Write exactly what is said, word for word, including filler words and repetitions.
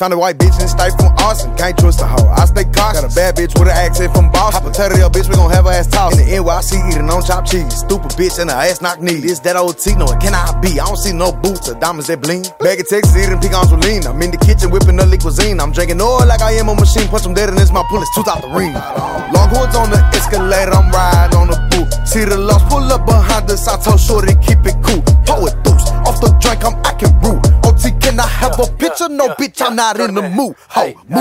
Found a white bitch in the state from Austin. Can't trust a hoe, I stay cautious. Got a bad bitch with an accent from Boston. Hypothetical bitch, we gon' have her ass tossed. In the N Y C eating on chopped cheese. Stupid bitch and her ass knock knee. This that old T, no it cannot be. I don't see no boots or diamonds that bling. Bag of Texas eating pecans with lean. I'm in the kitchen whipping up liquid cuisine. I'm drinking oil like I am a machine. Punch them dead and it's my pull, it's tooth out the ring. Longhorns on the escalator, I'm riding on the boot. See the lost, pull up behind us. I told shorty keep it cool. Poet deuce, off the drink I'm acting rude. O T, can I have a picture? No bitch, I'm not in the mood. Ho,